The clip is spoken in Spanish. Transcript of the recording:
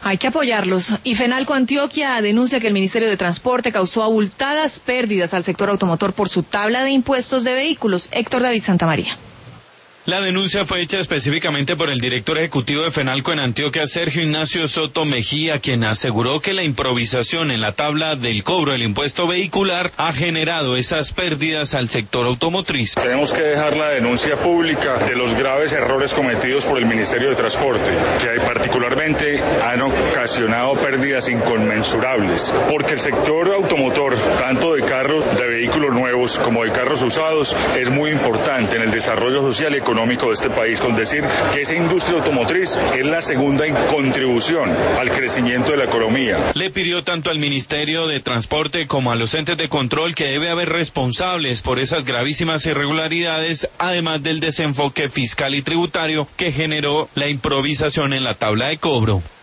Hay que apoyarlos. Y Fenalco Antioquia denuncia que el Ministerio de Transporte causó abultadas pérdidas al sector automotor por su tabla de impuestos de vehículos. Héctor David Santamaría. La denuncia fue hecha específicamente por el director ejecutivo de Fenalco en Antioquia, Sergio Ignacio Soto Mejía, quien aseguró que la improvisación en la tabla del cobro del impuesto vehicular ha generado esas pérdidas al sector automotriz. Tenemos que dejar la denuncia pública de los graves errores cometidos por el Ministerio de Transporte, que particularmente han ocasionado pérdidas inconmensurables, porque el sector automotor, tanto de carros, de vehículos nuevos como de carros usados, es muy importante en el desarrollo social y económico de este país, con decir que esa industria automotriz es la segunda en contribución al crecimiento de la economía. Le pidió tanto al Ministerio de Transporte como a los entes de control que debe haber responsables por esas gravísimas irregularidades, además del desenfoque fiscal y tributario que generó la improvisación en la tabla de cobro.